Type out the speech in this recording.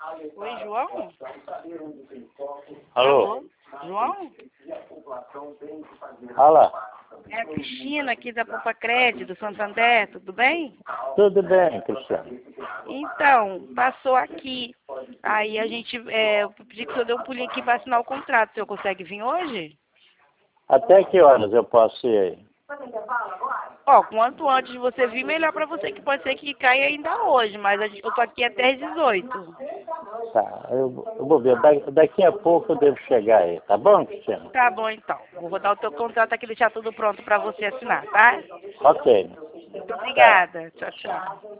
Oi, João? Alô? Alô? João? Fala. É a Cristina aqui da Poupa Crédito, do Santander, tudo bem? Tudo bem, Cristiano? Então, passou aqui. Aí a gente, eu pedi que o senhor dê um pulinho aqui para assinar o contrato. O senhor consegue vir hoje? Até que horas eu posso ir aí? Ó, quanto antes de você vir, melhor para você, que pode ser que caia ainda hoje, mas eu tô aqui até às 18. Tá, eu vou ver. Daqui a pouco eu devo chegar aí, tá bom, Cristiano? Tá bom, então. Vou botar o teu contrato aqui, deixar tudo pronto para você assinar, tá? Ok. Muito Tá. obrigada. Tchau, tchau.